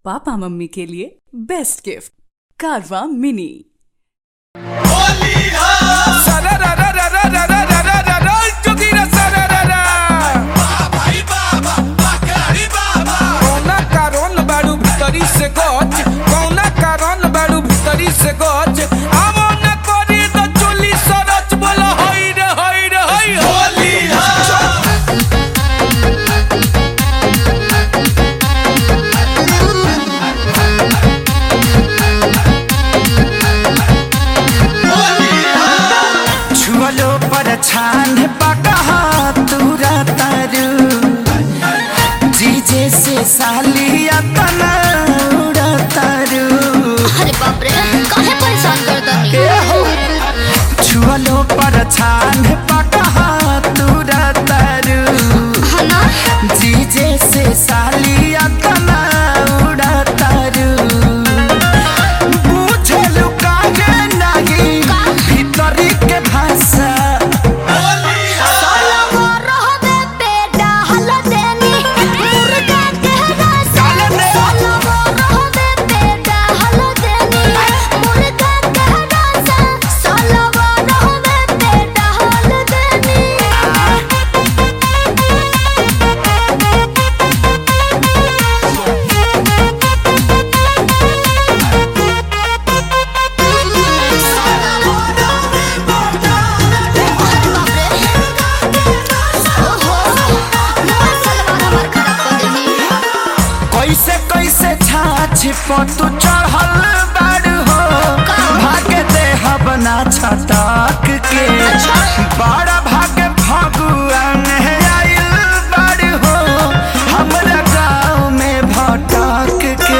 Papa mummy के लिए best gift कारवा मिनी। छान पका तूरा तारू जीजे से सालिया तना उड़ा तारू। अरे बाप रे काहे परेशान करता है? छुअलो पर छान पका तूरा तारू हना जीजे से सालिया तना उड़ा तारू। पूछे लुका के नागी भीतरी के भाषा तू चढ़ल बाड़ हो भागे दे बना छटक के बड़ा भागे फगुआ में आइल बाड़ हो हमरा गाँव में भटक के।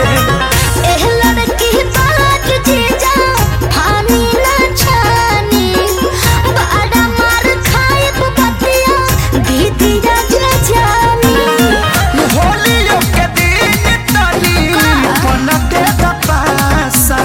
लड़की बात जीजा फानी ना छानी बड़ा मार खाए पतिया भीतिया जानी। होलियों के दिन तनी बनते दपासा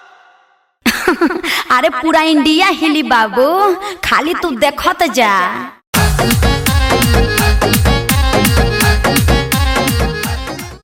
अरे पूरा इंडिया हिली बाबू, खाली तू देखत जा।